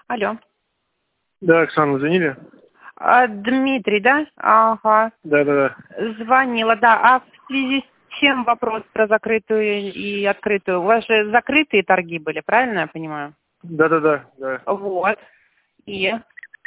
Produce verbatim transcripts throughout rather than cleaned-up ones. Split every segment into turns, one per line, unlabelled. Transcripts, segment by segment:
Алло.
Да, Оксана, звонили?
А, Дмитрий, да? Ага.
Да-да-да.
Звонила, да. А в связи с чем вопрос про закрытую и открытую? У вас же закрытые торги были, правильно я понимаю?
Да-да-да, да.
Вот. И?
Э,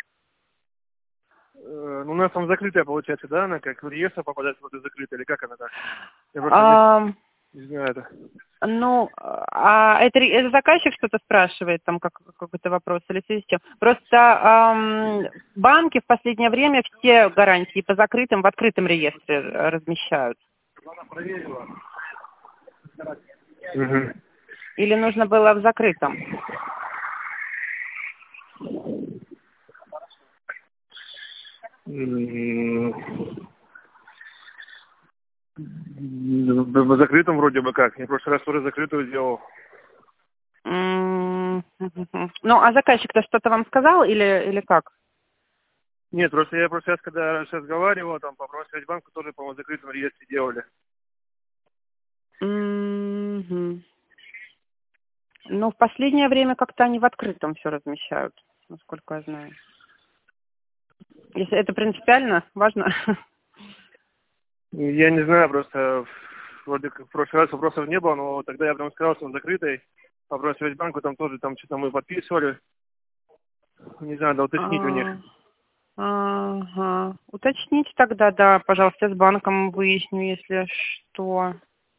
ну, у нас там закрытая получается, да? Она как в реестр попадает, вот и закрытая, или как она так? Я просто не,
А,
не знаю это.
ну, а это, ре- это заказчик что-то спрашивает, там как, какой-то вопрос или в связи с чем? Просто ам, банки в последнее время все гарантии по закрытым в открытом реестре размещают.
Угу.
Или нужно было в закрытом?
В закрытом вроде бы как. Я в прошлый раз тоже закрытую сделал.
М, мгм. Ну, а заказчик-то что-то вам сказал или, или как?
Нет, просто я просто сейчас, когда раньше разговаривал, там по Промсвязьбанку тоже, по-моему, в закрытом реестре делали.
Мгм. Ну, в последнее время как-то они в открытом все размещают, насколько я знаю. Если это принципиально важно.
Я не знаю, просто вроде как в прошлый раз вопросов не было, но тогда я прям сказал, что он закрытый. По Промсвязьбанку там тоже, там что-то мы подписывали. Не знаю, надо уточнить у них.
А, Ага. Уточните тогда, да, пожалуйста, с банком выясню, если что.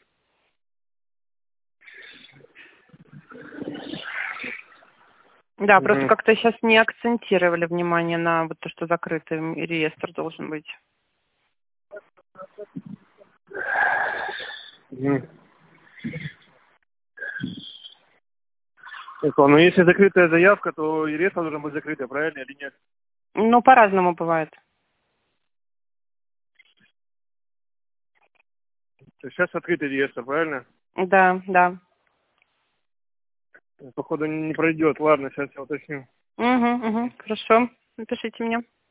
Да, просто
Угу.
как-то сейчас не акцентировали внимание на вот то, что закрытый реестр должен быть.
Угу. Ну, если закрытая заявка, то и реестр должен быть закрытый, правильно или нет?
Ну, по-разному бывает.
То есть сейчас открытый реестр, правильно?
Да, да.
Походу не пройдет. Ладно, сейчас я уточню.
Угу, угу, хорошо. Напишите мне.